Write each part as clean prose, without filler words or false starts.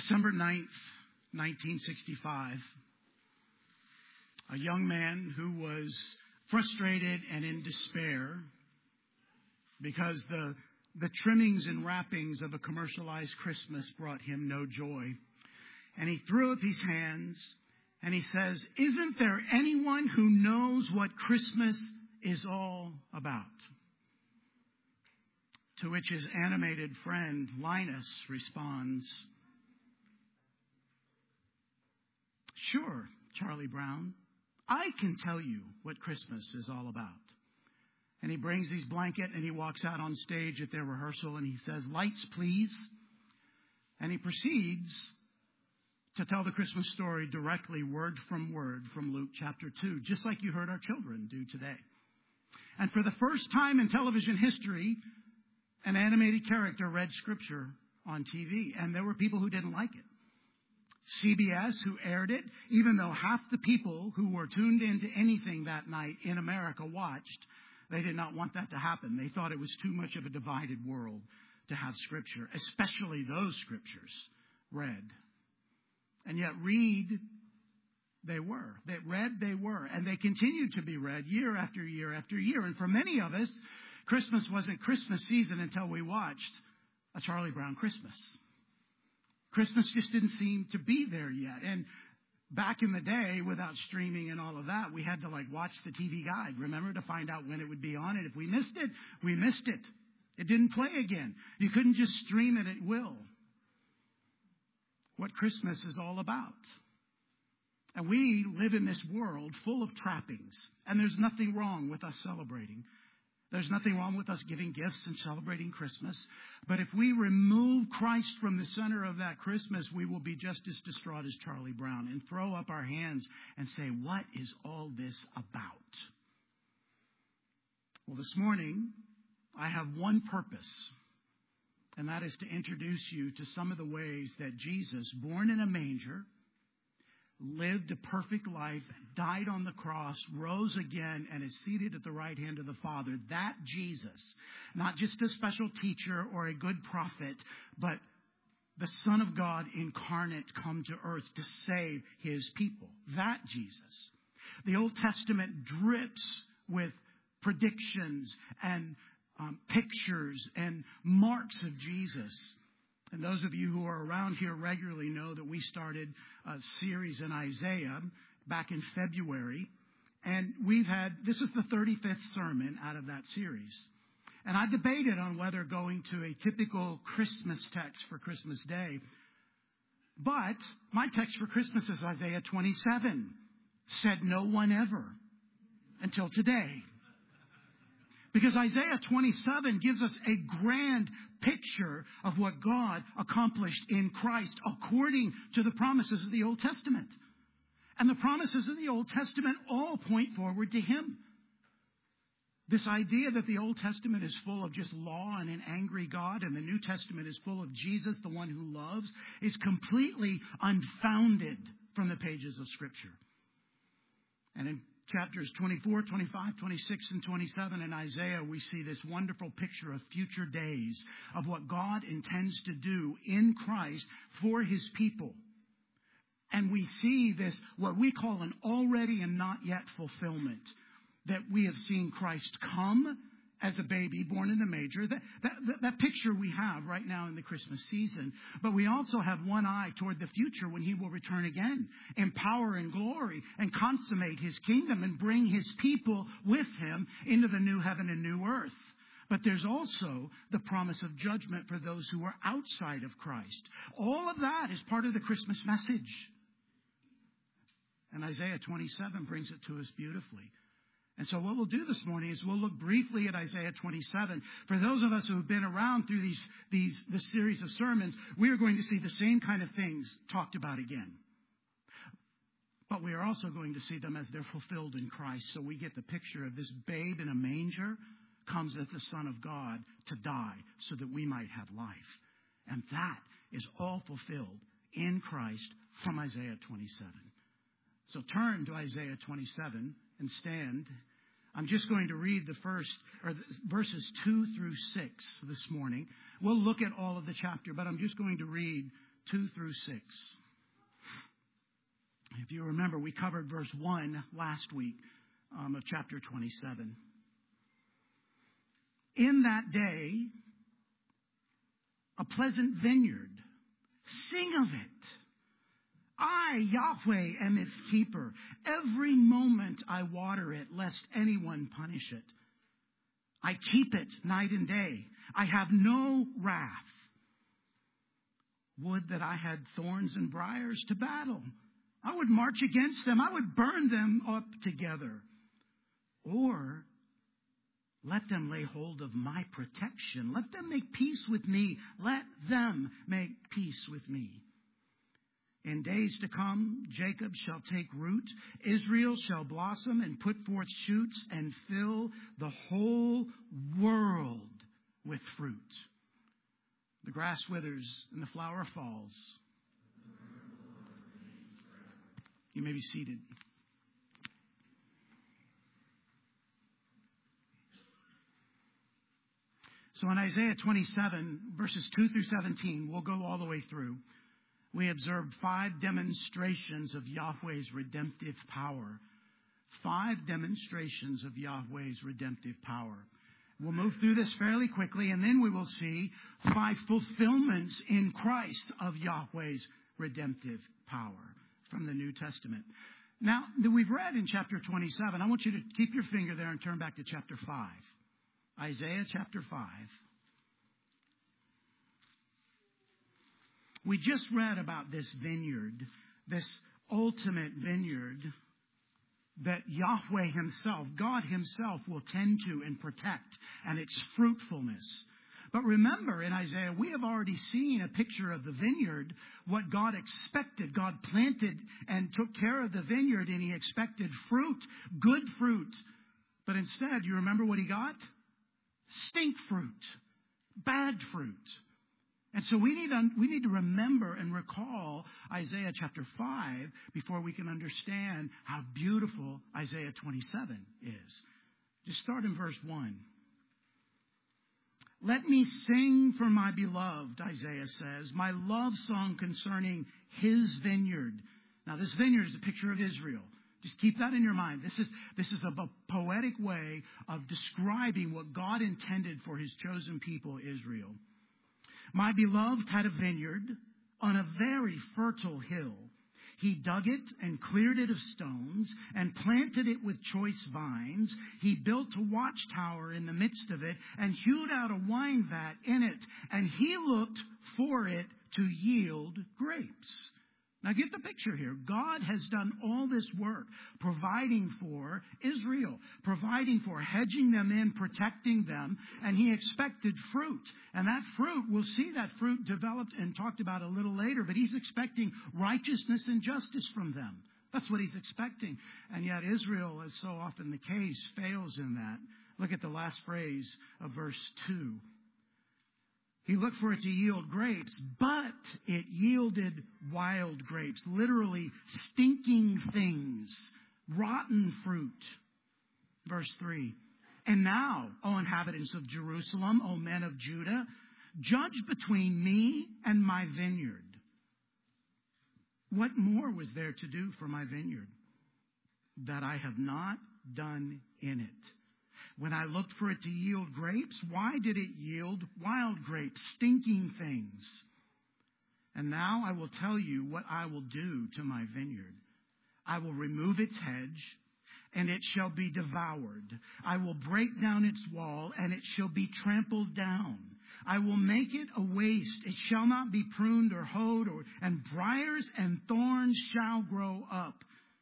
December 9th, 1965, a young man who was frustrated and in despair because the trimmings and wrappings of a commercialized Christmas brought him no joy. And he threw up his hands and he says, "Isn't there anyone who knows what Christmas is all about?" To which his animated friend Linus responds, "Sure, Charlie Brown, I can tell you what Christmas is all about." And he brings his blanket and he walks out on stage at their rehearsal and he says, "Lights, please." And he proceeds to tell the Christmas story directly, word from Luke chapter 2, just like you heard our children do today. And for the first time in television history, an animated character read Scripture on TV, and there were people who didn't like it. CBS, who aired it, even though half the people who were tuned into anything that night in America watched, they did not want that to happen. They thought it was too much of a divided world to have Scripture, especially those Scriptures read. And yet they were. They were. And they continued to be read year after year after year. And for many of us, Christmas wasn't Christmas season until we watched A Charlie Brown Christmas. Christmas just didn't seem to be there yet. And back in the day, without streaming and all of that, we had to watch the TV guide, remember, to find out when it would be on. And if we missed it, we missed it. It didn't play again. You couldn't just stream it at will. What Christmas is all about. And we live in this world full of trappings. And there's nothing wrong with us celebrating. There's nothing wrong with us giving gifts and celebrating Christmas. But if we remove Christ from the center of that Christmas, we will be just as distraught as Charlie Brown and throw up our hands and say, "What is all this about?" Well, this morning, I have one purpose. And that is to introduce you to some of the ways that Jesus, born in a manger, lived a perfect life, died on the cross, rose again, and is seated at the right hand of the Father. That Jesus, not just a special teacher or a good prophet, but the Son of God incarnate, come to earth to save his people. That Jesus. The Old Testament drips with predictions and pictures and marks of Jesus. And those of you who are around here regularly know that we started a series in Isaiah back in February. And this is the 35th sermon out of that series. And I debated on whether going to a typical Christmas text for Christmas Day. But my text for Christmas is Isaiah 27. Said no one ever until today. Because Isaiah 27 gives us a grand picture of what God accomplished in Christ according to the promises of the Old Testament. And the promises of the Old Testament all point forward to Him. This idea that the Old Testament is full of just law and an angry God and the New Testament is full of Jesus, the one who loves, is completely unfounded from the pages of Scripture. And in chapters 24, 25, 26, and 27 in Isaiah, we see this wonderful picture of future days of what God intends to do in Christ for His people. And we see this, what we call an already and not yet fulfillment, that we have seen Christ come as a baby born in a manger. That picture we have right now in the Christmas season. But we also have one eye toward the future when He will return again in power and glory and consummate His kingdom and bring His people with Him into the new heaven and new earth. But there's also the promise of judgment for those who are outside of Christ. All of that is part of the Christmas message. And Isaiah 27 brings it to us beautifully. And so what we'll do this morning is we'll look briefly at Isaiah 27. For those of us who have been around through this series of sermons, we are going to see the same kind of things talked about again. But we are also going to see them as they're fulfilled in Christ. So we get the picture of this babe in a manger comes as the Son of God to die so that we might have life. And that is all fulfilled in Christ from Isaiah 27. So turn to Isaiah 27 and stand. I'm just going to read verses 2 through 6 this morning. We'll look at all of the chapter, but I'm just going to read 2 through 6. If you remember, we covered verse 1 last week of chapter 27. In that day, a pleasant vineyard, sing of it. I, Yahweh, am its keeper. Every moment I water it, lest anyone punish it. I keep it night and day. I have no wrath. Would that I had thorns and briars to battle. I would march against them. I would burn them up together. Or let them lay hold of my protection. Let them make peace with me. Let them make peace with me. In days to come, Jacob shall take root. Israel shall blossom and put forth shoots and fill the whole world with fruit. The grass withers and the flower falls. You may be seated. So in Isaiah 27, verses 2 through 17, we'll go all the way through. We observed 5 demonstrations of Yahweh's redemptive power. 5 demonstrations of Yahweh's redemptive power. We'll move through this fairly quickly, and then we will see 5 fulfillments in Christ of Yahweh's redemptive power from the New Testament. Now, that we've read in chapter 27, I want you to keep your finger there and turn back to chapter 5. Isaiah chapter 5. We just read about this vineyard, this ultimate vineyard that Yahweh Himself, God Himself, will tend to and protect, and its fruitfulness. But remember, in Isaiah, we have already seen a picture of the vineyard, what God expected. God planted and took care of the vineyard, and He expected fruit, good fruit. But instead, you remember what He got? Stink fruit, bad fruit. And so we need to remember and recall Isaiah chapter 5 before we can understand how beautiful Isaiah 27 is. Just start in verse 1. Let me sing for my beloved, Isaiah says, my love song concerning His vineyard. Now this vineyard is a picture of Israel. Just keep that in your mind. This is a poetic way of describing what God intended for His chosen people, Israel. My beloved had a vineyard on a very fertile hill. He dug it and cleared it of stones and planted it with choice vines. He built a watchtower in the midst of it and hewed out a wine vat in it. And he looked for it to yield grapes. Now get the picture here. God has done all this work providing for Israel, providing for hedging them in, protecting them, and He expected fruit. And that fruit, we'll see that fruit developed and talked about a little later, but He's expecting righteousness and justice from them. That's what He's expecting. And yet Israel, as so often the case, fails in that. Look at the last phrase of verse 2. He looked for it to yield grapes, but it yielded wild grapes, literally stinking things, rotten fruit. Verse 3. And now, O inhabitants of Jerusalem, O men of Judah, judge between me and my vineyard. What more was there to do for my vineyard that I have not done in it? When I looked for it to yield grapes, why did it yield wild grapes, stinking things? And now I will tell you what I will do to my vineyard. I will remove its hedge, and it shall be devoured. I will break down its wall, and it shall be trampled down. I will make it a waste. It shall not be pruned or hoed, and briars and thorns shall grow up.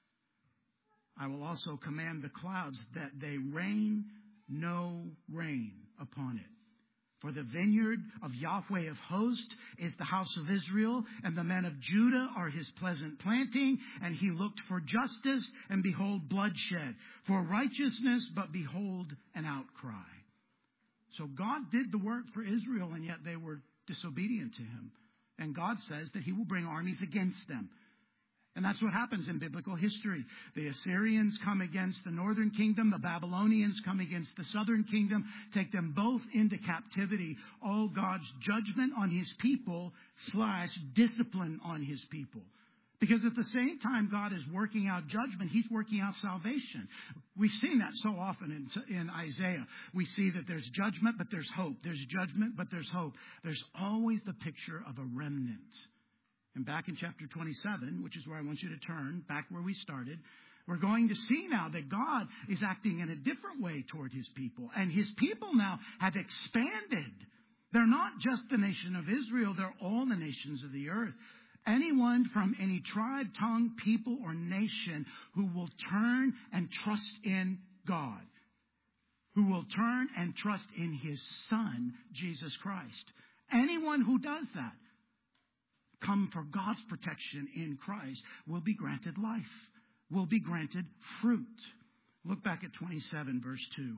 I will also command the clouds that they rain no rain upon it. For the vineyard of Yahweh of hosts is the house of Israel, and the men of Judah are His pleasant planting. And He looked for justice, and behold, bloodshed. For righteousness, but behold, an outcry. So God did the work for Israel, and yet they were disobedient to Him. And God says that He will bring armies against them. And that's what happens in biblical history. The Assyrians come against the northern kingdom. The Babylonians come against the southern kingdom, take them both into captivity. All God's judgment on his people / discipline on his people. Because at the same time God is working out judgment, he's working out salvation. We've seen that so often in Isaiah. We see that there's judgment, but there's hope. There's judgment, but there's hope. There's always the picture of a remnant. And back in chapter 27, which is where I want you to turn, back where we started, we're going to see now that God is acting in a different way toward his people. And his people now have expanded. They're not just the nation of Israel. They're all the nations of the earth. Anyone from any tribe, tongue, people, or nation who will turn and trust in God, who will turn and trust in his Son, Jesus Christ. Anyone who does that, come for God's protection in Christ, will be granted life, will be granted fruit. Look back at 27, verse 2.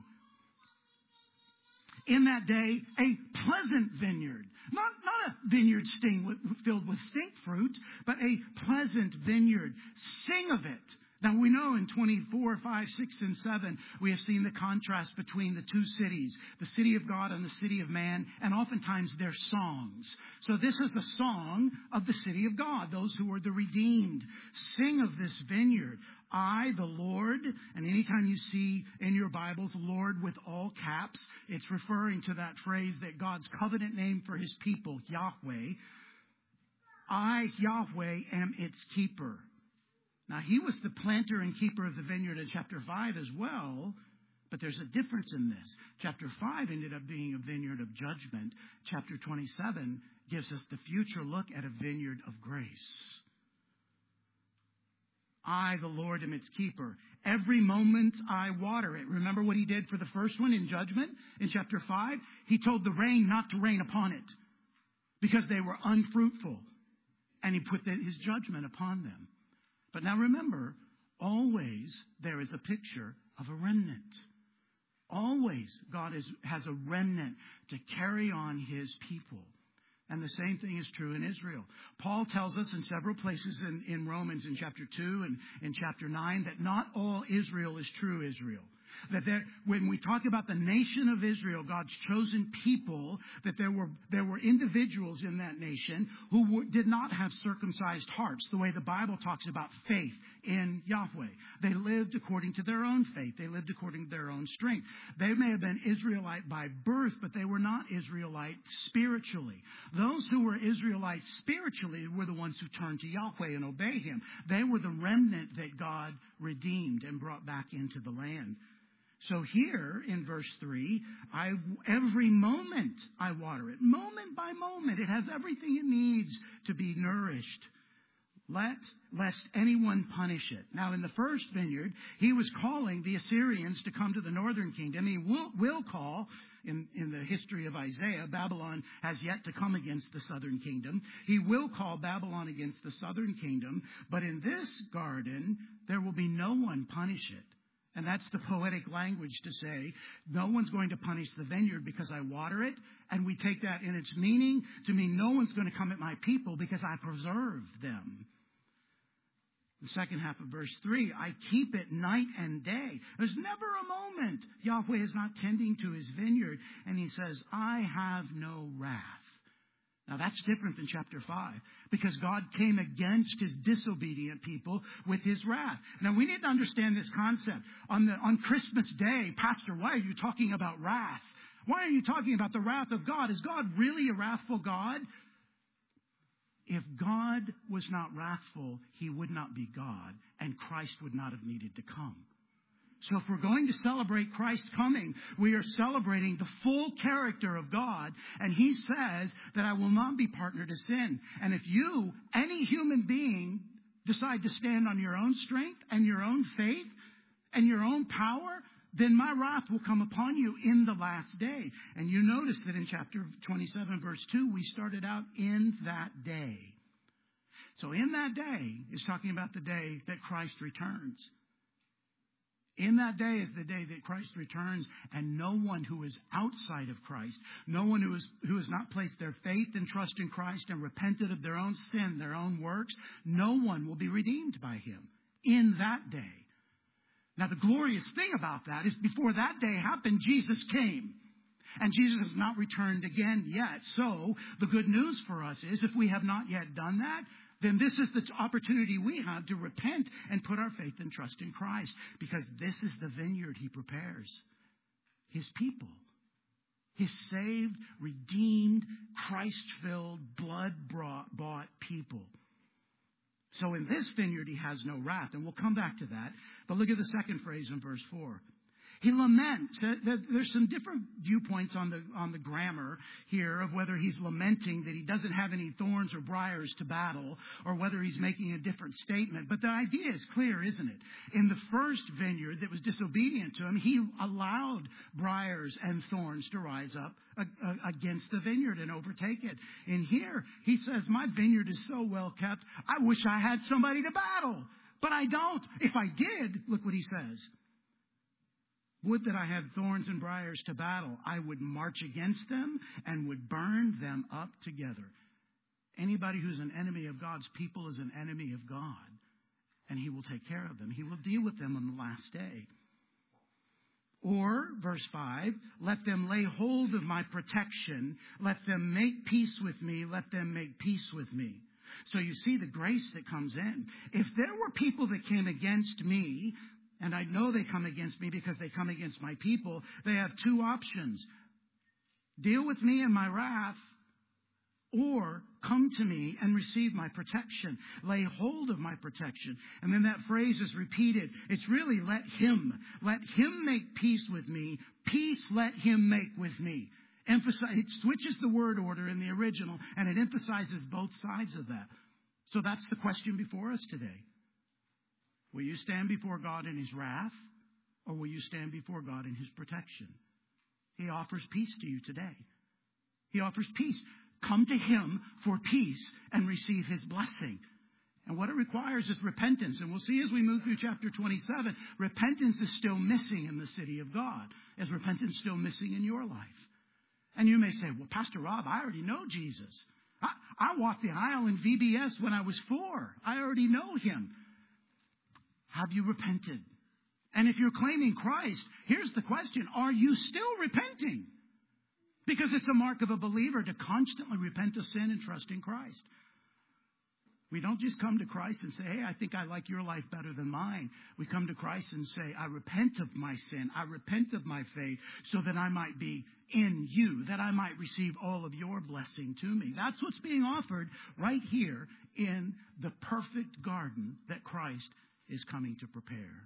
In that day, a pleasant vineyard, not a vineyard filled with stink fruit, but a pleasant vineyard. Sing of it. Now we know in 24, 5, 6, and 7, we have seen the contrast between the two cities, the city of God and the city of man, and oftentimes their songs. So this is the song of the city of God, those who are the redeemed. Sing of this vineyard. I, the Lord, and anytime you see in your Bibles, Lord with all caps, it's referring to that phrase that God's covenant name for his people, Yahweh. I, Yahweh, am its keeper. Now, he was the planter and keeper of the vineyard in chapter 5 as well, but there's a difference in this. Chapter 5 ended up being a vineyard of judgment. Chapter 27 gives us the future look at a vineyard of grace. I, the Lord, am its keeper. Every moment I water it. Remember what he did for the first one in judgment in chapter 5? He told the rain not to rain upon it because they were unfruitful. And he put his judgment upon them. But now remember, always there is a picture of a remnant. Always God has a remnant to carry on his people. And the same thing is true in Israel. Paul tells us in several places in Romans in chapter 2 and in chapter 9 that not all Israel is true Israel. That when we talk about the nation of Israel, God's chosen people, that there were individuals in that nation who did not have circumcised hearts, the way the Bible talks about faith in Yahweh. They lived according to their own faith. They lived according to their own strength. They may have been Israelite by birth, but they were not Israelite spiritually. Those who were Israelites spiritually were the ones who turned to Yahweh and obey him. They were the remnant that God redeemed and brought back into the land. So here in verse 3, every moment I water it. Moment by moment. It has everything it needs to be nourished. Lest anyone punish it. Now in the first vineyard, he was calling the Assyrians to come to the northern kingdom. He will call, in the history of Isaiah, Babylon has yet to come against the southern kingdom. He will call Babylon against the southern kingdom. But in this garden, there will be no one punish it. And that's the poetic language to say, no one's going to punish the vineyard because I water it. And we take that in its meaning to mean no one's going to come at my people because I preserve them. The second half of verse 3, I keep it night and day. There's never a moment Yahweh is not tending to his vineyard. And he says, I have no wrath. Now that's different than chapter 5 because God came against his disobedient people with his wrath. Now we need to understand this concept. On Christmas Day, Pastor, why are you talking about wrath? Why are you talking about the wrath of God? Is God really a wrathful God? If God was not wrathful, he would not be God and Christ would not have needed to come. So if we're going to celebrate Christ's coming, we are celebrating the full character of God. And he says that I will not be partner to sin. And if you, any human being, decide to stand on your own strength and your own faith and your own power, then my wrath will come upon you in the last day. And you notice that in chapter 27, verse 2, we started out in that day. So in that day is talking about the day that Christ returns. In that day is the day that Christ returns, and no one who is outside of Christ, no one who has not placed their faith and trust in Christ and repented of their own sin, their own works, no one will be redeemed by him in that day. Now, the glorious thing about that is before that day happened, Jesus came. And Jesus has not returned again yet. So, the good news for us is if we have not yet done that, then this is the opportunity we have to repent and put our faith and trust in Christ. Because this is the vineyard he prepares. His people. His saved, redeemed, Christ-filled, blood-bought people. So in this vineyard he has no wrath. And we'll come back to that. But look at the second phrase in verse 4. He laments. There's some different viewpoints on the grammar here of whether he's lamenting that he doesn't have any thorns or briars to battle, or whether he's making a different statement. But the idea is clear, isn't it? In the first vineyard that was disobedient to him, he allowed briars and thorns to rise up against the vineyard and overtake it. In here, he says, my vineyard is so well kept, I wish I had somebody to battle. But I don't. If I did, look what he says. Would that I had thorns and briars to battle. I would march against them and would burn them up together. Anybody who's an enemy of God's people is an enemy of God. And he will take care of them. He will deal with them on the last day. Or, verse 5, let them lay hold of my protection. Let them make peace with me. Let them make peace with me. So you see the grace that comes in. If there were people that came against me, and I know they come against me because they come against my people, they have two options. Deal with me in my wrath, or come to me and receive my protection. Lay hold of my protection. And then that phrase is repeated. It's really let him make peace with me. Peace let him make with me. It switches the word order in the original, and it emphasizes both sides of that. So that's the question before us today. Will you stand before God in his wrath, or will you stand before God in his protection? He offers peace to you today. He offers peace. Come to him for peace and receive his blessing. And what it requires is repentance. And we'll see as we move through chapter 27, repentance is still missing in the city of God. Is repentance still missing in your life? And you may say, well, Pastor Rob, I already know Jesus. I walked the aisle in VBS when I was 4. I already know him. Have you repented? And if you're claiming Christ, here's the question. Are you still repenting? Because it's a mark of a believer to constantly repent of sin and trust in Christ. We don't just come to Christ and say, hey, I think I like your life better than mine. We come to Christ and say, I repent of my sin. I repent of my faith so that I might be in you, that I might receive all of your blessing to me. That's what's being offered right here in the perfect garden that Christ is coming to prepare.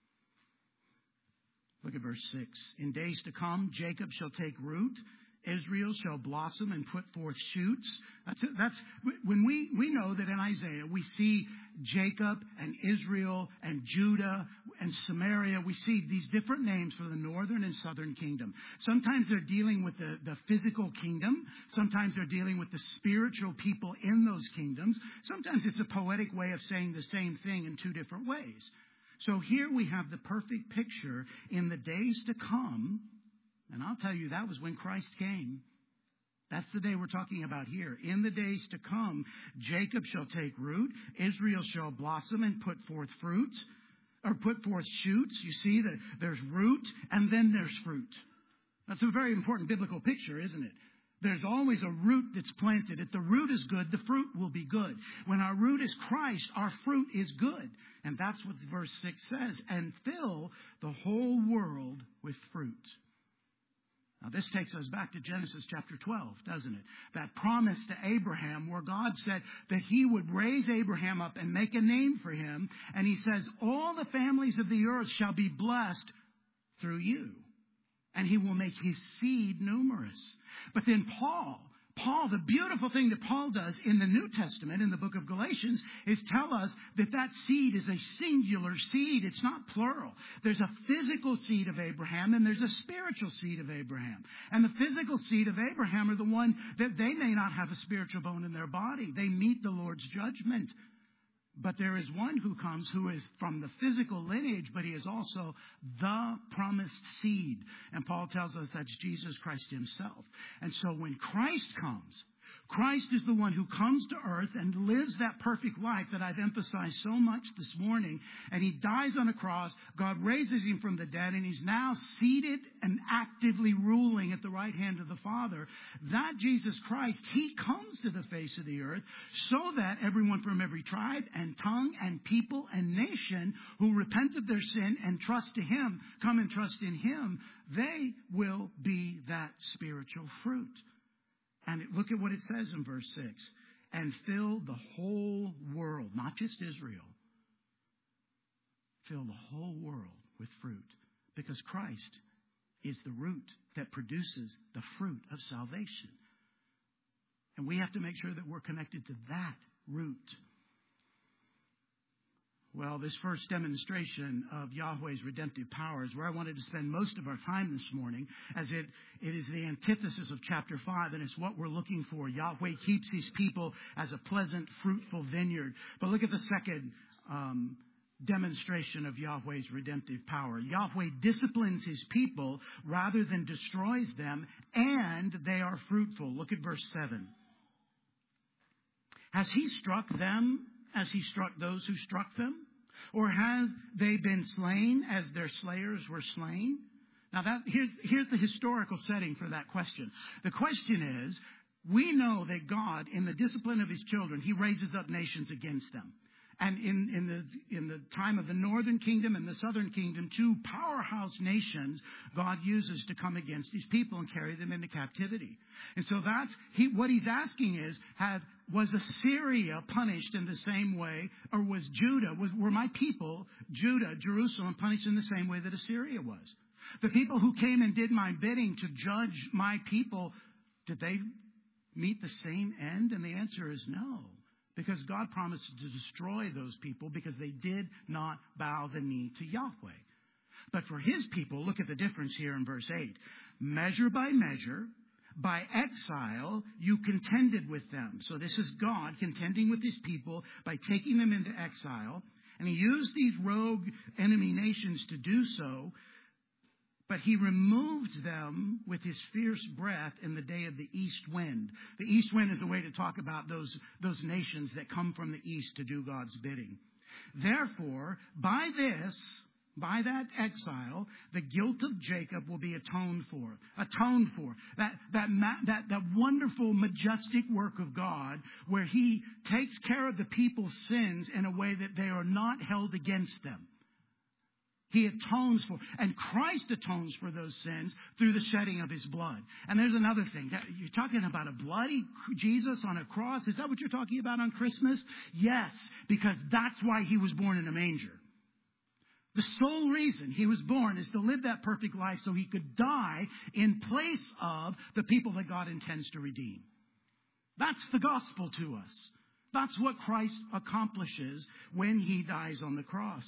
Look at verse 6. In days to come, Jacob shall take root. Israel shall blossom and put forth shoots. That's when we know that in Isaiah we see Jacob and Israel and Judah and Samaria. We see these different names for the northern and southern kingdom. Sometimes they're dealing with the physical kingdom. Sometimes they're dealing with the spiritual people in those kingdoms. Sometimes it's a poetic way of saying the same thing in two different ways. So here we have the perfect picture in the days to come. And I'll tell you, that was when Christ came. That's the day we're talking about here. In the days to come, Jacob shall take root, Israel shall blossom and put forth fruit, or put forth shoots. You see that there's root and then there's fruit. That's a very important biblical picture, isn't it? There's always a root that's planted. If the root is good, the fruit will be good. When our root is Christ, our fruit is good. And that's what verse 6 says. And fill the whole world with fruit. Now, this takes us back to Genesis chapter 12, doesn't it? That promise to Abraham where God said that he would raise Abraham up and make a name for him. And he says, all the families of the earth shall be blessed through you. And he will make his seed numerous. But then Paul, the beautiful thing that Paul does in the New Testament, in the book of Galatians, is tell us that that seed is a singular seed. It's not plural. There's a physical seed of Abraham and there's a spiritual seed of Abraham. And the physical seed of Abraham are the one that they may not have a spiritual bone in their body. They meet the Lord's judgment. But there is one who comes who is from the physical lineage, but he is also the promised seed. And Paul tells us that's Jesus Christ himself. And so when Christ comes, Christ is the one who comes to earth and lives that perfect life that I've emphasized so much this morning. And he dies on a cross. God raises him from the dead, and he's now seated and actively ruling at the right hand of the Father. That Jesus Christ, he comes to the face of the earth so that everyone from every tribe and tongue and people and nation who repent of their sin and trust to him, come and trust in him, they will be that spiritual fruit. And look at what it says in verse 6. And fill the whole world, not just Israel. Fill the whole world with fruit. Because Christ is the root that produces the fruit of salvation. And we have to make sure that we're connected to that root. Well, this first demonstration of Yahweh's redemptive power is where I wanted to spend most of our time this morning, as it is the antithesis of chapter 5, and it's what we're looking for. Yahweh keeps his people as a pleasant, fruitful vineyard. But look at the second demonstration of Yahweh's redemptive power. Yahweh disciplines his people rather than destroys them, and they are fruitful. Look at verse 7. Has he struck them as he struck those who struck them? Or have they been slain as their slayers were slain? Now here's the historical setting for that question. The question is, we know that God, in the discipline of his children, he raises up nations against them. And in the time of the northern kingdom and the southern kingdom, two powerhouse nations God uses to come against his people and carry them into captivity. And so what he's asking is, was Assyria punished in the same way, or was were my people, Judah, Jerusalem, punished in the same way that Assyria was? The people who came and did my bidding to judge my people, did they meet the same end? And the answer is no. Because God promised to destroy those people because they did not bow the knee to Yahweh. But for his people, look at the difference here in verse 8. Measure by measure, by exile, you contended with them. So this is God contending with his people by taking them into exile. And he used these rogue enemy nations to do so. But he removed them with his fierce breath in the day of the east wind. The east wind is a way to talk about those nations that come from the east to do God's bidding. Therefore, by that exile, the guilt of Jacob will be atoned for. Atoned for. That wonderful, majestic work of God where he takes care of the people's sins in a way that they are not held against them. He atones for, and Christ atones for those sins through the shedding of his blood. And there's another thing. You're talking about a bloody Jesus on a cross. Is that what you're talking about on Christmas? Yes, because that's why he was born in a manger. The sole reason he was born is to live that perfect life so he could die in place of the people that God intends to redeem. That's the gospel to us. That's what Christ accomplishes when he dies on the cross.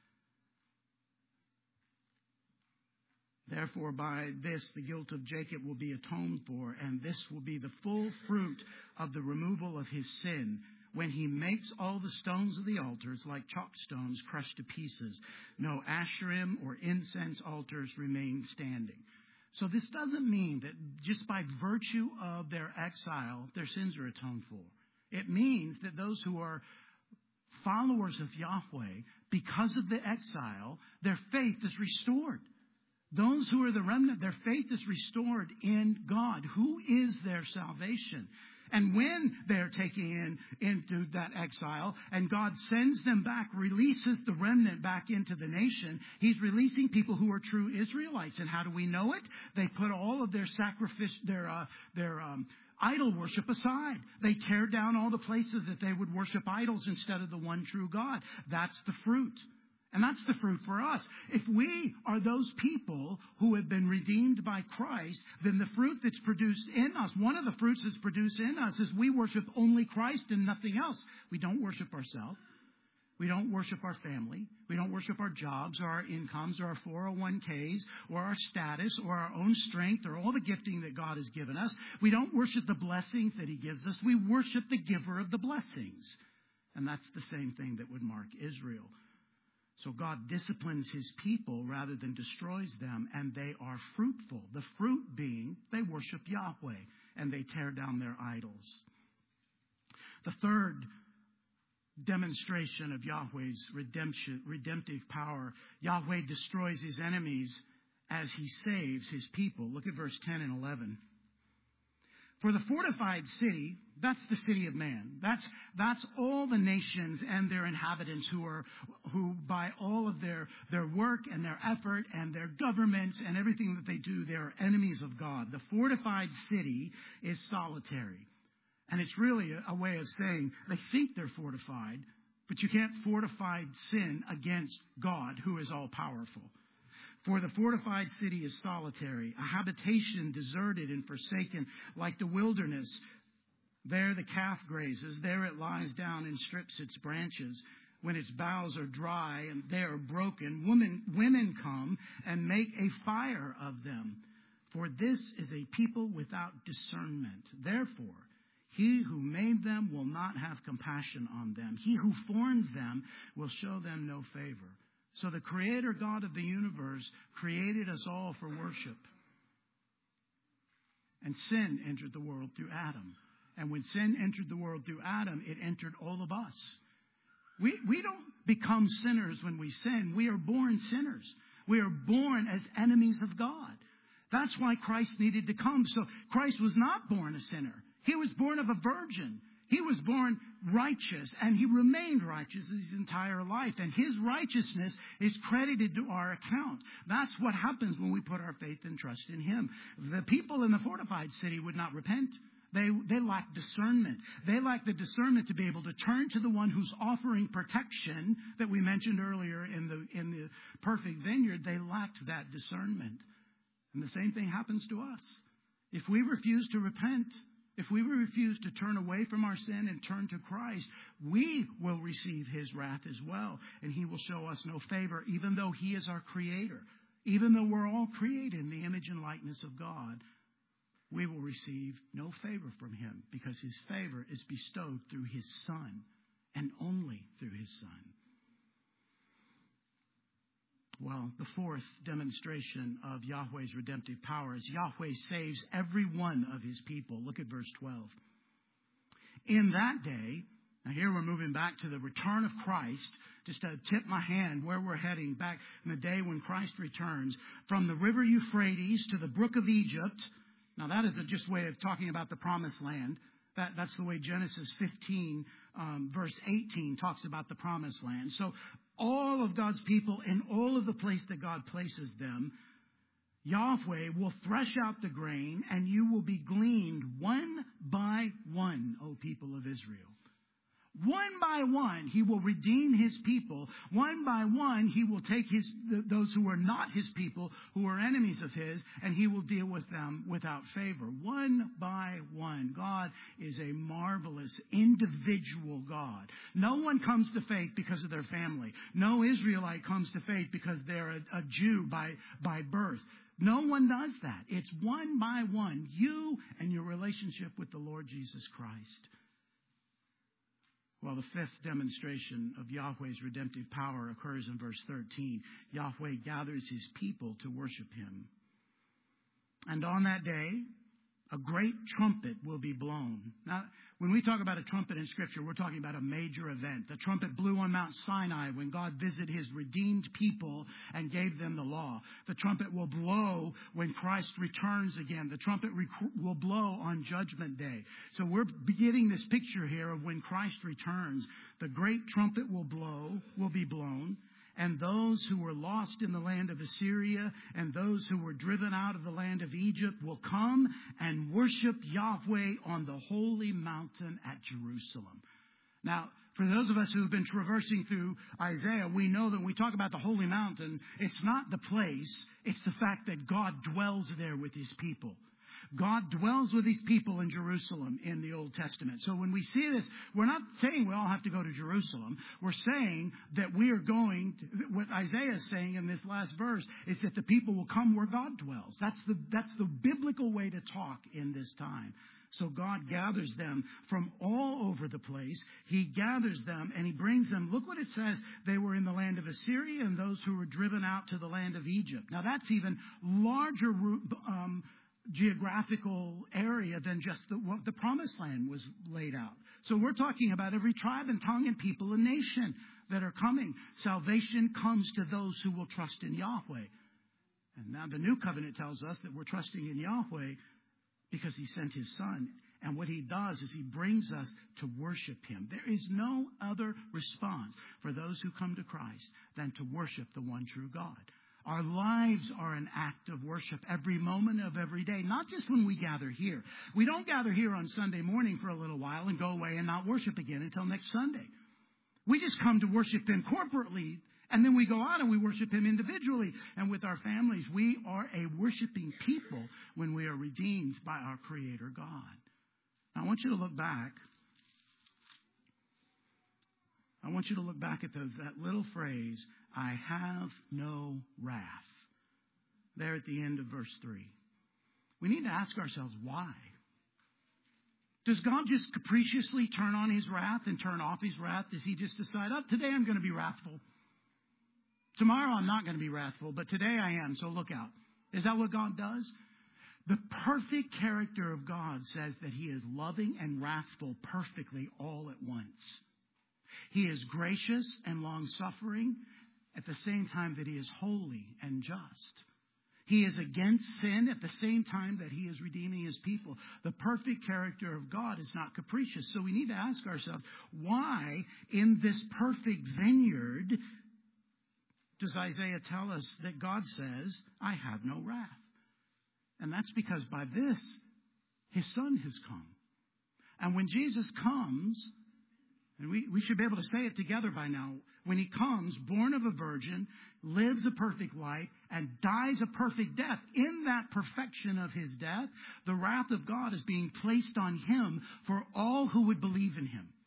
Therefore, by this, the guilt of Jacob will be atoned for, and this will be the full fruit of the removal of his sin, when he makes all the stones of the altars like chalk stones crushed to pieces. No Asherim or incense altars remain standing. So this doesn't mean that just by virtue of their exile, their sins are atoned for. It means that those who are followers of Yahweh, because of the exile, their faith is restored. Those who are the remnant, their faith is restored in God, who is their salvation. And when they're taken into that exile and God sends them back, releases the remnant back into the nation, he's releasing people who are true Israelites. And how do we know it? They put all of their idol worship aside. They tear down all the places that they would worship idols instead of the one true God. That's the fruit. And that's the fruit for us. If we are those people who have been redeemed by Christ, then the fruit that's produced in us, one of the fruits that's produced in us is we worship only Christ and nothing else. We don't worship ourselves. We don't worship our family. We don't worship our jobs or our incomes or our 401ks or our status or our own strength or all the gifting that God has given us. We don't worship the blessings that he gives us. We worship the giver of the blessings. And that's the same thing that would mark Israel. So God disciplines his people rather than destroys them, and they are fruitful. The fruit being they worship Yahweh and they tear down their idols. The third demonstration of Yahweh's redemptive power, Yahweh destroys his enemies as he saves his people. Look at verse 10 and 11. For the fortified city, that's the city of man. That's all the nations and their inhabitants who by all of their work and their effort and their governments and everything that they do, they're enemies of God. The fortified city is solitary. And it's really a way of saying they think they're fortified, but you can't fortify sin against God, who is all powerful. For the fortified city is solitary, a habitation deserted and forsaken, like the wilderness. There the calf grazes, there it lies down and strips its branches. When its boughs are dry and they are broken, women come and make a fire of them. For this is a people without discernment. Therefore, he who made them will not have compassion on them. He who formed them will show them no favor. So the Creator God of the universe created us all for worship. And sin entered the world through Adam. And when sin entered the world through Adam, it entered all of us. We don't become sinners when we sin. We are born sinners. We are born as enemies of God. That's why Christ needed to come. So Christ was not born a sinner. He was born of a virgin. He was born righteous, and he remained righteous his entire life. And his righteousness is credited to our account. That's what happens when we put our faith and trust in him. The people in the fortified city would not repent. They lack discernment. They lack the discernment to be able to turn to the one who's offering protection that we mentioned earlier in the perfect vineyard. They lacked that discernment. And the same thing happens to us. If we refuse to repent, if we refuse to turn away from our sin and turn to Christ, we will receive his wrath as well. And he will show us no favor, even though he is our creator. Even though we're all created in the image and likeness of God, we will receive no favor from him, because his favor is bestowed through his Son, and only through his Son. Well, the fourth demonstration of Yahweh's redemptive power is Yahweh saves every one of his people. Look at verse 12. In that day, now here we're moving back to the return of Christ, just to tip my hand where we're heading, back in the day when Christ returns, from the river Euphrates to the brook of Egypt. Now that is just a way of talking about the promised land. That's the way Genesis 15, verse 18 talks about the promised land. So all of God's people in all of the place that God places them, Yahweh will thresh out the grain, and you will be gleaned one by one, O people of Israel. One by one, he will redeem his people. One by one, he will take those who are not his people, who are enemies of his, and he will deal with them without favor. One by one. God is a marvelous individual God. No one comes to faith because of their family. No Israelite comes to faith because they're a Jew by birth. No one does that. It's one by one. You and your relationship with the Lord Jesus Christ. Well, the fifth demonstration of Yahweh's redemptive power occurs in verse 13. Yahweh gathers his people to worship him. And on that day, a great trumpet will be blown. Now, when we talk about a trumpet in Scripture, we're talking about a major event. The trumpet blew on Mount Sinai when God visited his redeemed people and gave them the law. The trumpet will blow when Christ returns again. The trumpet will blow on Judgment Day. So we're getting this picture here of when Christ returns. The great trumpet will be blown. And those who were lost in the land of Assyria and those who were driven out of the land of Egypt will come and worship Yahweh on the holy mountain at Jerusalem. Now, for those of us who have been traversing through Isaiah, we know that when we talk about the holy mountain, it's not the place, it's the fact that God dwells there with his people. God dwells with these people in Jerusalem in the Old Testament. So when we see this, we're not saying we all have to go to Jerusalem. We're saying that we are going to, what Isaiah is saying in this last verse is that the people will come where God dwells. That's the biblical way to talk in this time. So God gathers them from all over the place. He gathers them and he brings them. Look what it says. They were in the land of Assyria and those who were driven out to the land of Egypt. Now that's even larger geographical area than just what the promised land was laid out. So we're talking about every tribe and tongue and people and nation that are coming. Salvation comes to those who will trust in Yahweh. And now the new covenant tells us that we're trusting in Yahweh because he sent his son. And what he does is he brings us to worship him. There is no other response for those who come to Christ than to worship the one true God. Our lives are an act of worship every moment of every day, not just when we gather here. We don't gather here on Sunday morning for a little while and go away and not worship again until next Sunday. We just come to worship him corporately, and then we go out and we worship him individually and with our families. We are a worshiping people when we are redeemed by our Creator God. Now, I want you to look back. I want you to look back at that little phrase, I have no wrath, there at the end of verse 3. We need to ask ourselves, why? Does God just capriciously turn on his wrath and turn off his wrath? Does he just decide, today I'm going to be wrathful. Tomorrow I'm not going to be wrathful, but today I am, so look out. Is that what God does? The perfect character of God says that he is loving and wrathful perfectly all at once. He is gracious and long-suffering at the same time that he is holy and just. He is against sin at the same time that he is redeeming his people. The perfect character of God is not capricious. So we need to ask ourselves, why in this perfect vineyard does Isaiah tell us that God says, I have no wrath? And that's because by this, his son has come. And when Jesus comes, and we should be able to say it together by now. When he comes, born of a virgin, lives a perfect life, and dies a perfect death. In that perfection of his death, the wrath of God is being placed on him for all who would believe in him.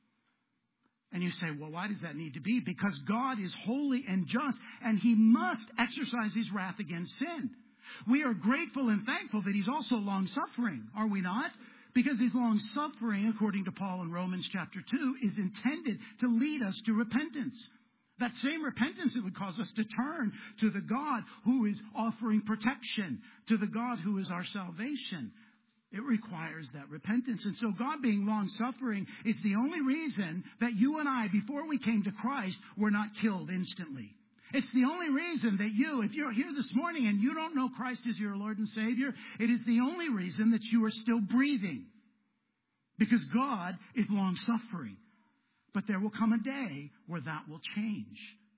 And you say, well, why does that need to be? Because God is holy and just, and he must exercise his wrath against sin. We are grateful and thankful that he's also long-suffering, are we not? Because his long-suffering, according to Paul in Romans chapter 2, is intended to lead us to repentance. That same repentance that would cause us to turn to the God who is offering protection, to the God who is our salvation. It requires that repentance. And so God being long-suffering is the only reason that you and I, before we came to Christ, were not killed instantly. It's the only reason that if you're here this morning and you don't know Christ as your Lord and Savior, it is the only reason that you are still breathing. Because God is long-suffering. But there will come a day where that will change.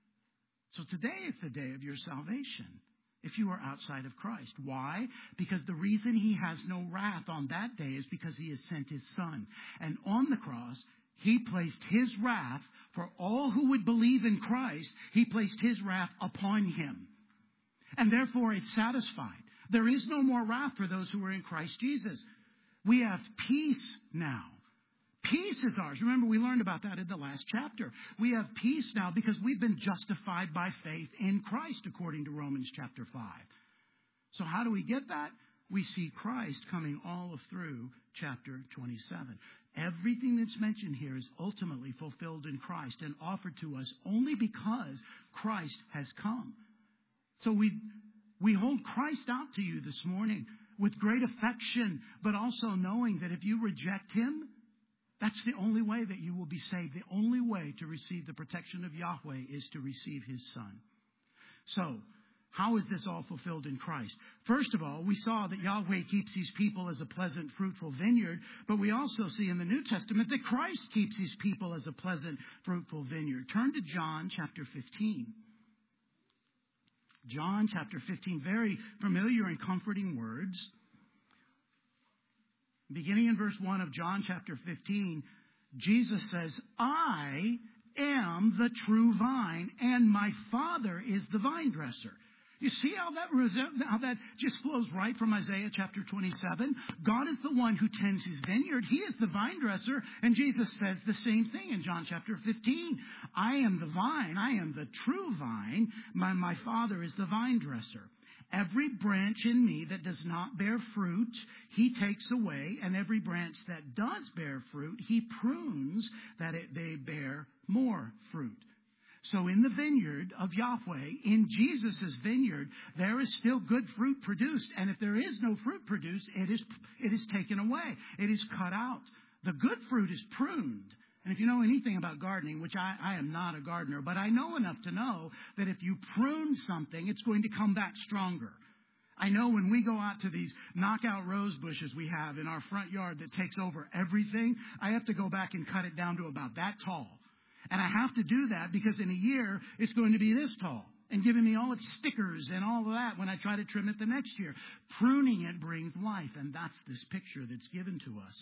So today is the day of your salvation if you are outside of Christ. Why? Because the reason he has no wrath on that day is because he has sent his son. And on the cross, he placed his wrath for all who would believe in Christ. He placed his wrath upon him. And therefore it's satisfied. There is no more wrath for those who are in Christ Jesus. We have peace now. Peace is ours. Remember, we learned about that in the last chapter. We have peace now because we've been justified by faith in Christ, according to Romans chapter 5. So how do we get that? We see Christ coming all through chapter 27. Everything that's mentioned here is ultimately fulfilled in Christ and offered to us only because Christ has come. So we hold Christ out to you this morning with great affection, but also knowing that if you reject him, that's the only way that you will be saved. The only way to receive the protection of Yahweh is to receive his son. So, how is this all fulfilled in Christ? First of all, we saw that Yahweh keeps his people as a pleasant, fruitful vineyard. But we also see in the New Testament that Christ keeps his people as a pleasant, fruitful vineyard. Turn to John chapter 15. John chapter 15, very familiar and comforting words. Beginning in verse 1 of John chapter 15, Jesus says, I am the true vine, and my Father is the vine dresser. You see how that just flows right from Isaiah chapter 27? God is the one who tends his vineyard. He is the vine dresser. And Jesus says the same thing in John chapter 15. I am the vine. I am the true vine. My Father is the vine dresser. Every branch in me that does not bear fruit, he takes away. And every branch that does bear fruit, he prunes that they bear more fruit. So in the vineyard of Yahweh, in Jesus' vineyard, there is still good fruit produced. And if there is no fruit produced, it is taken away. It is cut out. The good fruit is pruned. And if you know anything about gardening, which I am not a gardener, but I know enough to know that if you prune something, it's going to come back stronger. I know when we go out to these knockout rose bushes we have in our front yard that takes over everything, I have to go back and cut it down to about that tall. And I have to do that because in a year, it's going to be this tall and giving me all its stickers and all of that when I try to trim it the next year. Pruning it brings life, and that's this picture that's given to us.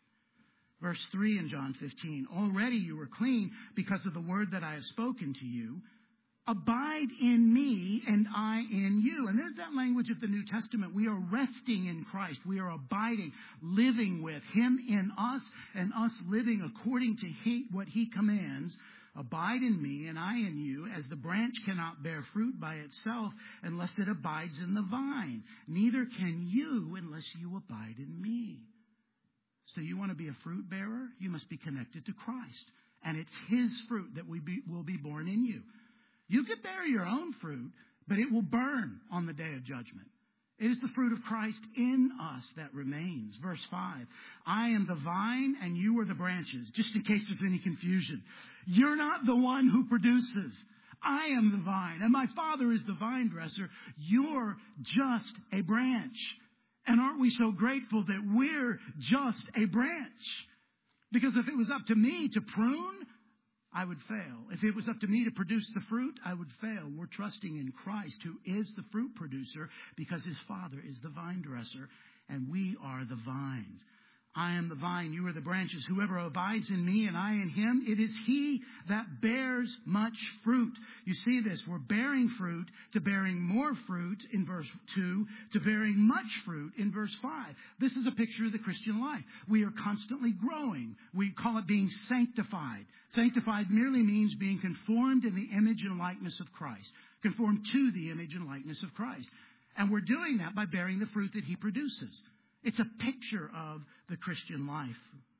Verse 3 in John 15, already you are clean because of the word that I have spoken to you. Abide in me and I in you. And there's that language of the New Testament. We are resting in Christ. We are abiding, living with him in us and us living according to what he commands. Abide in me and I in you, as the branch cannot bear fruit by itself unless it abides in the vine. Neither can you unless you abide in me. So you want to be a fruit bearer? You must be connected to Christ. And it's his fruit that will be born in you. You could bear your own fruit, but it will burn on the day of judgment. It is the fruit of Christ in us that remains. Verse 5, I am the vine and you are the branches. Just in case there's any confusion. You're not the one who produces. I am the vine and my Father is the vine dresser. You're just a branch. And aren't we so grateful that we're just a branch? Because if it was up to me to prune, I would fail. If it was up to me to produce the fruit, I would fail. We're trusting in Christ, who is the fruit producer, because his Father is the vine dresser, and we are the vines. I am the vine, you are the branches. Whoever abides in me and I in him, it is he that bears much fruit. You see this, we're bearing fruit to bearing more fruit in verse 2, to bearing much fruit in verse 5. This is a picture of the Christian life. We are constantly growing. We call it being sanctified. Sanctified merely means being conformed in the image and likeness of Christ. Conformed to the image and likeness of Christ. And we're doing that by bearing the fruit that he produces. It's a picture of the Christian life.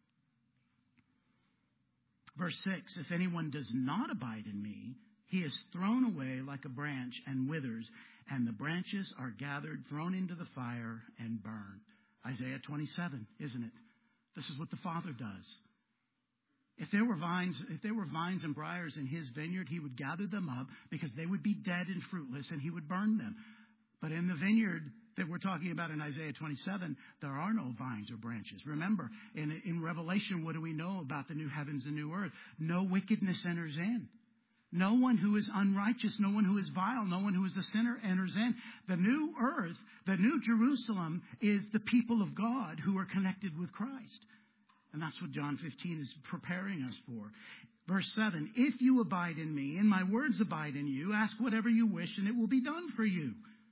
Verse 6, if anyone does not abide in me, he is thrown away like a branch and withers, and the branches are gathered, thrown into the fire, and burned. Isaiah 27, isn't it? This is what the Father does. If there were vines and briars in his vineyard, he would gather them up because they would be dead and fruitless, and he would burn them. But in the vineyard that we're talking about in Isaiah 27, there are no vines or branches. Remember, in Revelation, what do we know about the new heavens and new earth? No wickedness enters in. No one who is unrighteous, no one who is vile, no one who is a sinner enters in. The new earth, the new Jerusalem, is the people of God who are connected with Christ. And that's what John 15 is preparing us for. Verse 7, if you abide in me and my words abide in you, ask whatever you wish and it will be done for you.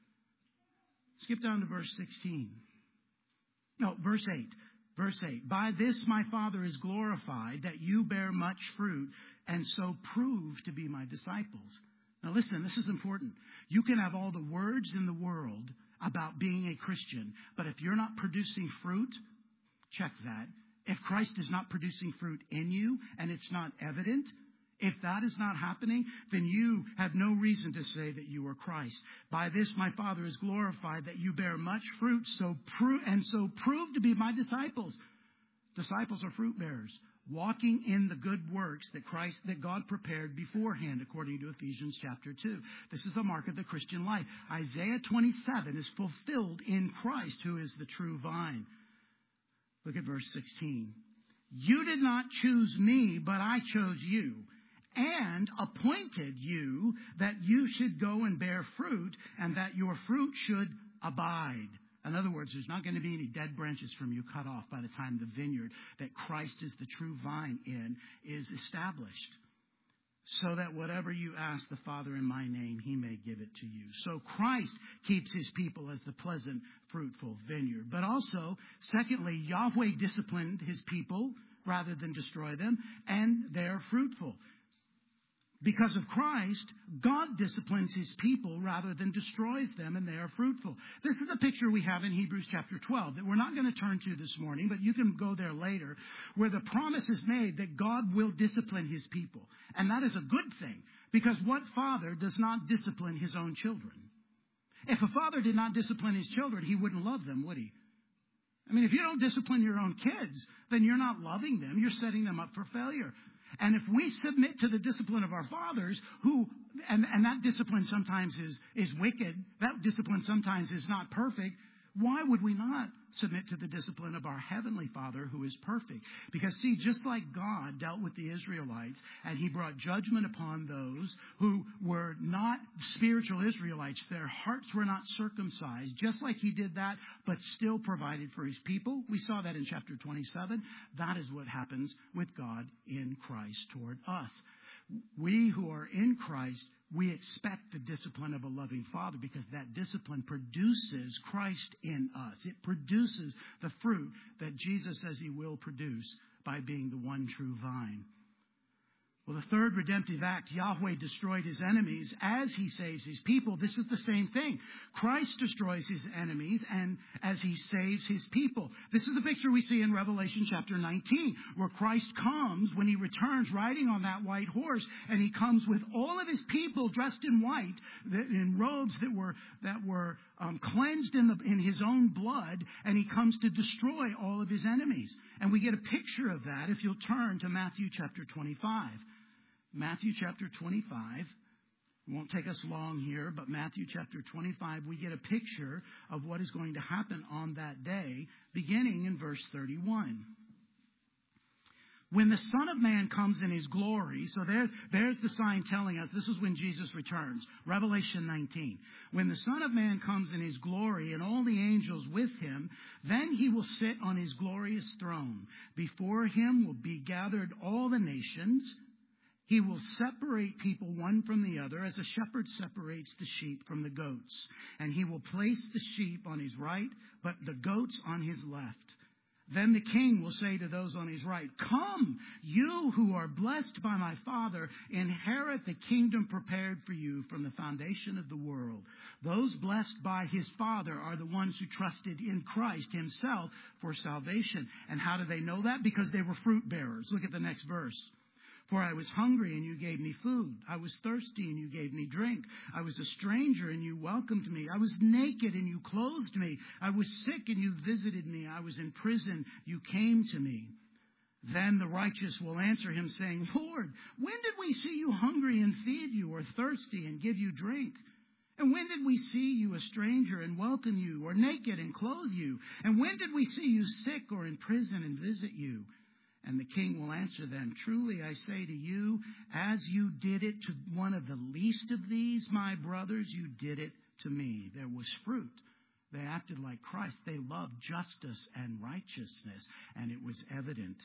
Skip down to verse 16. No, verse 8. Verse 8. By this my Father is glorified, that you bear much fruit, and so prove to be my disciples. Now listen, this is important. You can have all the words in the world about being a Christian, but if you're not producing fruit, check that. If Christ is not producing fruit in you, and it's not evident, if that is not happening, then you have no reason to say that you are Christ. By this my Father is glorified, that you bear much fruit, so prove to be my disciples. Disciples are fruit bearers, walking in the good works that God prepared beforehand, according to Ephesians chapter 2. This is the mark of the Christian life. Isaiah 27 is fulfilled in Christ, who is the true vine. Look at verse 16. You did not choose me, but I chose you, and appointed you that you should go and bear fruit, and that your fruit should abide. In other words, there's not going to be any dead branches from you cut off by the time the vineyard that Christ is the true vine in is established. so that whatever you ask the Father in my name, he may give it to you. So Christ keeps his people as the pleasant, fruitful vineyard. But also, secondly, Yahweh disciplined his people rather than destroy them, and they're fruitful. Because of Christ, God disciplines his people rather than destroys them, and they are fruitful. This is the picture we have in Hebrews chapter 12 that we're not going to turn to this morning, but you can go there later, where the promise is made that God will discipline his people. And that is a good thing, because what father does not discipline his own children? If a father did not discipline his children, he wouldn't love them, would he? I mean, if you don't discipline your own kids, then you're not loving them. You're setting them up for failure. And if we submit to the discipline of our fathers, and that discipline sometimes is wicked, that discipline sometimes is not perfect, why would we not submit to the discipline of our Heavenly Father who is perfect? Because see, just like God dealt with the Israelites and he brought judgment upon those who were not spiritual Israelites, their hearts were not circumcised, just like he did that, but still provided for his people. We saw that in chapter 27. That is what happens with God in Christ toward us. We who are in Christ, we expect the discipline of a loving Father because that discipline produces Christ in us. It produces the fruit that Jesus says he will produce by being the one true vine. Well, the third redemptive act, Yahweh destroyed his enemies as he saves his people. This is the same thing. Christ destroys his enemies and as he saves his people. This is the picture we see in Revelation chapter 19, where Christ comes when he returns riding on that white horse, and he comes with all of his people dressed in white, in robes that were cleansed in his own blood, and he comes to destroy all of his enemies. And we get a picture of that if you'll turn to Matthew chapter 25. Matthew chapter 25. It won't take us long here, but Matthew chapter 25, we get a picture of what is going to happen on that day, beginning in verse 31. When the Son of Man comes in his glory, so there's the sign telling us this is when Jesus returns. Revelation 19. When the Son of Man comes in his glory and all the angels with him, then he will sit on his glorious throne. Before him will be gathered all the nations. He will separate people one from the other as a shepherd separates the sheep from the goats. And he will place the sheep on his right, but the goats on his left. Then the king will say to those on his right, "Come, you who are blessed by my Father, inherit the kingdom prepared for you from the foundation of the world." Those blessed by his Father are the ones who trusted in Christ himself for salvation. And how do they know that? Because they were fruit bearers. Look at the next verse. For I was hungry, and you gave me food. I was thirsty, and you gave me drink. I was a stranger, and you welcomed me. I was naked, and you clothed me. I was sick, and you visited me. I was in prison. You came to me. Then the righteous will answer him, saying, "Lord, when did we see you hungry and feed you, or thirsty and give you drink? And when did we see you a stranger and welcome you, or naked and clothe you? And when did we see you sick or in prison and visit you?" And the king will answer them, "Truly I say to you, as you did it to one of the least of these, my brothers, you did it to me." There was fruit. They acted like Christ. They loved justice and righteousness, and it was evident.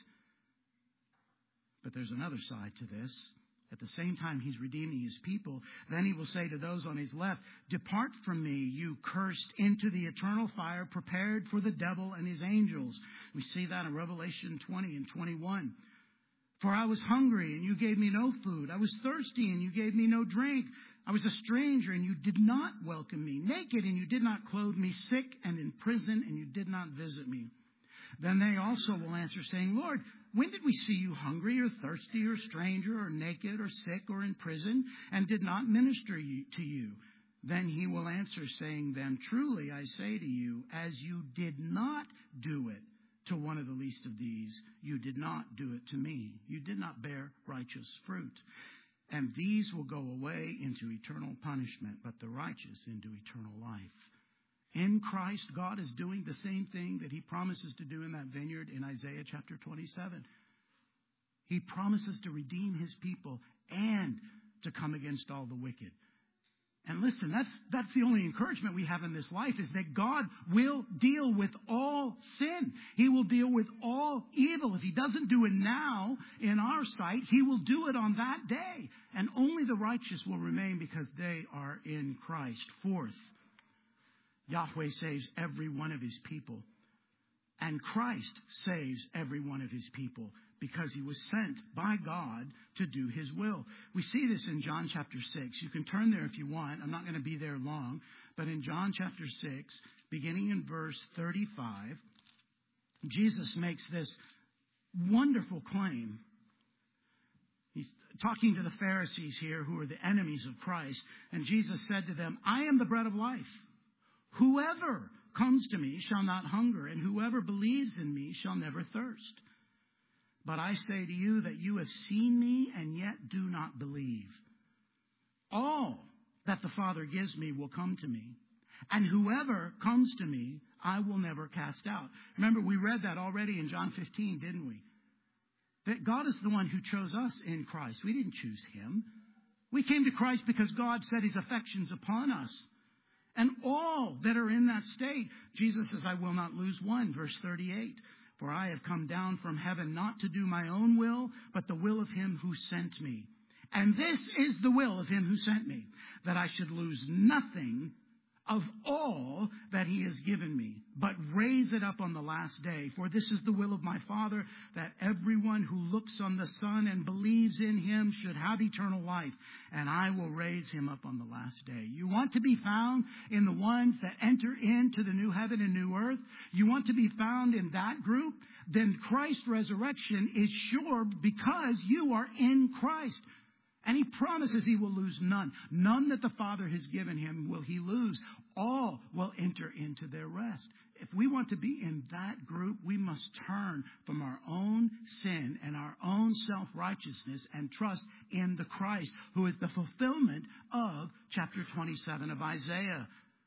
But there's another side to this. At the same time he's redeeming his people, then he will say to those on his left, "Depart from me, you cursed, into the eternal fire prepared for the devil and his angels." We see that in Revelation 20 and 21. "For I was hungry, and you gave me no food. I was thirsty, and you gave me no drink. I was a stranger, and you did not welcome me. Naked, and you did not clothe me. Sick and in prison, and you did not visit me." Then they also will answer, saying, "Lord, when did we see you hungry or thirsty or stranger or naked or sick or in prison and did not minister to you?" Then he will answer, saying them, "Truly I say to you, as you did not do it to one of the least of these, you did not do it to me. You did not bear righteous fruit. And these will go away into eternal punishment, but the righteous into eternal life." In Christ, God is doing the same thing that he promises to do in that vineyard in Isaiah chapter 27. He promises to redeem his people and to come against all the wicked. And listen, that's the only encouragement we have in this life, is that God will deal with all sin. He will deal with all evil. If He doesn't do it now in our sight, He will do it on that day. And only the righteous will remain because they are in Christ. Fourth, Yahweh saves every one of His people. And Christ saves every one of His people because He was sent by God to do His will. We see this in John chapter 6. You can turn there if you want. I'm not going to be there long. But in John chapter 6, beginning in verse 35, Jesus makes this wonderful claim. He's talking to the Pharisees here, who are the enemies of Christ. And Jesus said to them, I am the bread of life. Whoever comes to me shall not hunger, and whoever believes in me shall never thirst. But I say to you that you have seen me and yet do not believe. All that the Father gives me will come to me, and whoever comes to me, I will never cast out. Remember, we read that already in John 15, didn't we? That God is the one who chose us in Christ. We didn't choose Him. We came to Christ because God set His affections upon us. And all that are in that state, Jesus says, I will not lose one. Verse 38, for I have come down from heaven not to do my own will, but the will of Him who sent me. And this is the will of Him who sent me, that I should lose nothing of all that He has given me, but raise it up on the last day. For this is the will of my Father, that everyone who looks on the Son and believes in Him should have eternal life, and I will raise him up on the last day. You want to be found in the ones that enter into the new heaven and new earth? You want to be found in that group? Then Christ's resurrection is sure because you are in Christ. And He promises He will lose none. None that the Father has given Him will He lose. All will enter into their rest. If we want to be in that group, we must turn from our own sin and our own self-righteousness and trust in the Christ, who is the fulfillment of chapter 27 of Isaiah.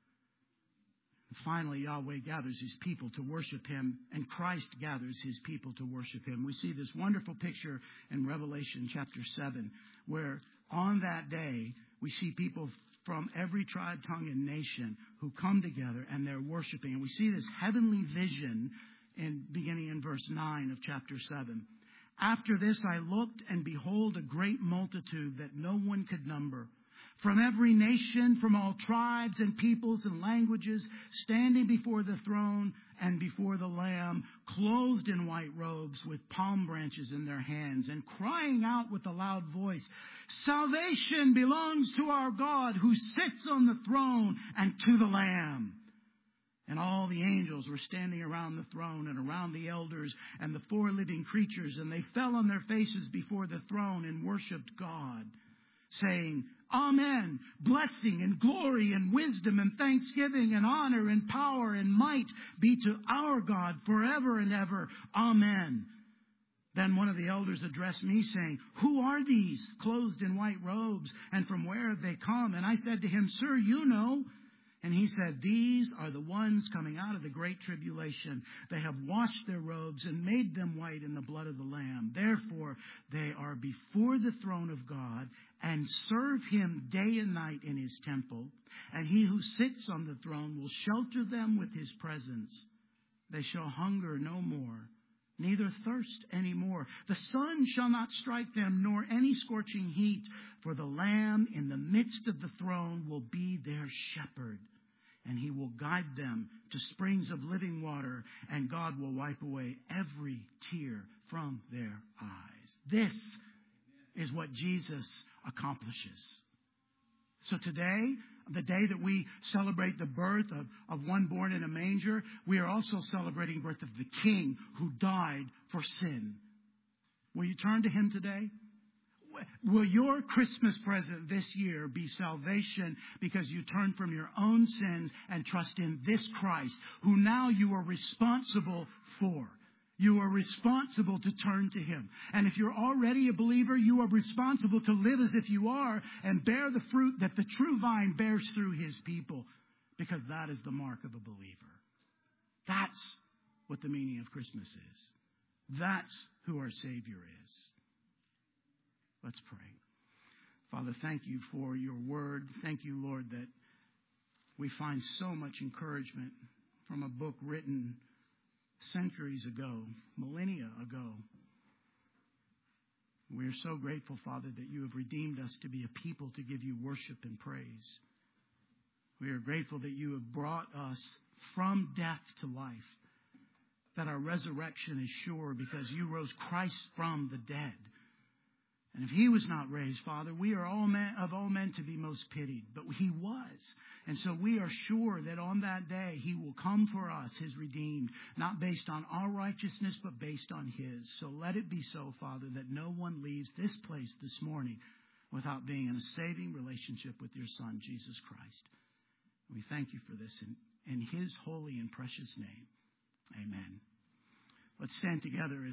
Finally, Yahweh gathers His people to worship Him, and Christ gathers His people to worship Him. We see this wonderful picture in Revelation chapter 7, where on that day, we see people from every tribe, tongue, and nation who come together and they're worshiping. And we see this heavenly vision beginning in verse 9 of chapter 7. After this, I looked, and behold, a great multitude that no one could number, from every nation, from all tribes and peoples and languages, standing before the throne and before the Lamb, clothed in white robes with palm branches in their hands, and crying out with a loud voice, Salvation belongs to our God who sits on the throne and to the Lamb. And all the angels were standing around the throne and around the elders and the four living creatures, and they fell on their faces before the throne and worshipped God, saying, Amen. Blessing and glory and wisdom and thanksgiving and honor and power and might be to our God forever and ever. Amen. Then one of the elders addressed me, saying, Who are these clothed in white robes, and from where have they come? And I said to him, Sir, you know. And he said, These are the ones coming out of the great tribulation. They have washed their robes and made them white in the blood of the Lamb. Therefore, they are before the throne of God and serve Him day and night in His temple. And He who sits on the throne will shelter them with His presence. They shall hunger no more, neither thirst any more. The sun shall not strike them, nor any scorching heat. For the Lamb in the midst of the throne will be their shepherd. And He will guide them to springs of living water, and God will wipe away every tear from their eyes. This is what Jesus accomplishes. So today, the day that we celebrate the birth of one born in a manger, we are also celebrating the birth of the King who died for sin. Will you turn to Him today? Will your Christmas present this year be salvation because you turn from your own sins and trust in this Christ, who now you are responsible for? You are responsible to turn to Him. And if you're already a believer, you are responsible to live as if you are and bear the fruit that the true vine bears through His people, because that is the mark of a believer. That's what the meaning of Christmas is. That's who our Savior is. Let's pray. Father, thank you for your word. Thank you, Lord, that we find so much encouragement from a book written centuries ago, millennia ago. We are so grateful, Father, that you have redeemed us to be a people to give you worship and praise. We are grateful that you have brought us from death to life, that our resurrection is sure because you rose Christ from the dead. And if he was not raised, Father, we are all men to be most pitied. But he was. And so we are sure that on that day he will come for us, his redeemed, not based on our righteousness, but based on his. So let it be so, Father, that no one leaves this place this morning without being in a saving relationship with your Son, Jesus Christ. We thank you for this in his holy and precious name. Amen. Let's stand together as